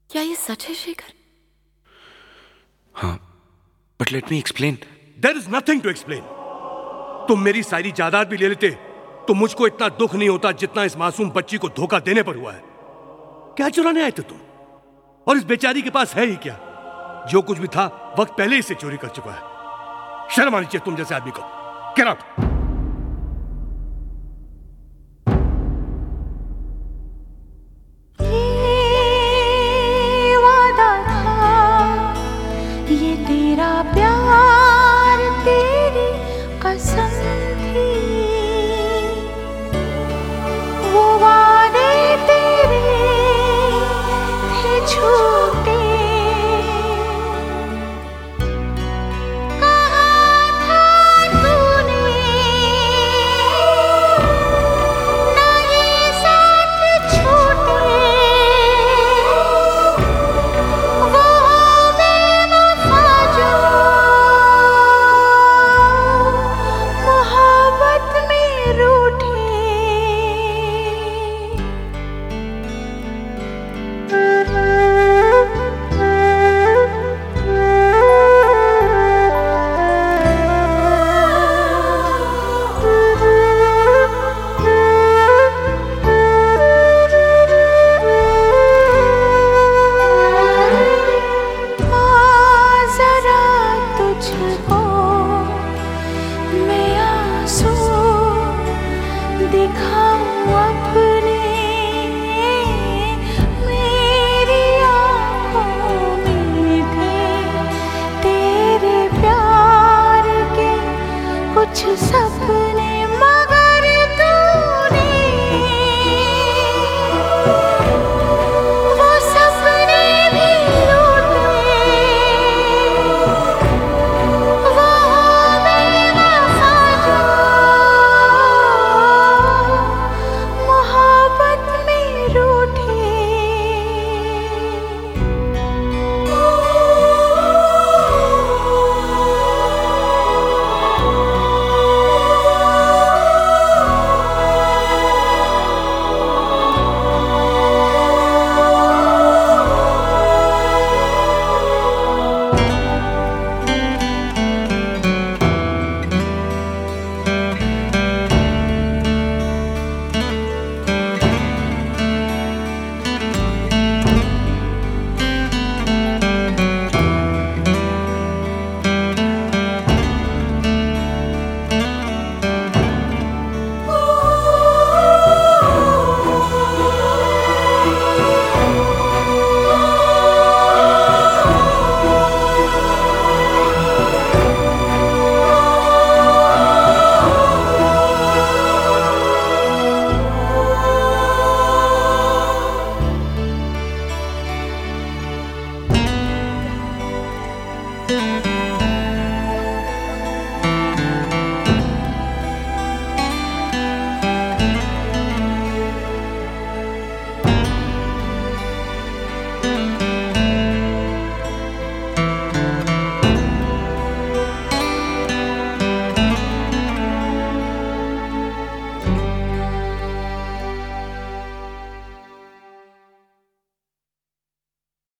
क्या ये सच है शेखर? हाँ, but let me explain. There is nothing to explain. तुम मेरी सारी जायदाद भी ले लेते तो मुझको इतना दुख नहीं होता जितना इस मासूम बच्ची को धोखा देने पर हुआ है। क्या चुराने आए थे तुम? और इस बेचारी के पास है ही क्या? जो कुछ भी था वक्त पहले ही से चोरी कर चुका है। शर्म आनी चाहिए तुम जैसे आदमी को। Get out. प्यार तेरी कसम थी, वो वादे तेरे थे झूठे।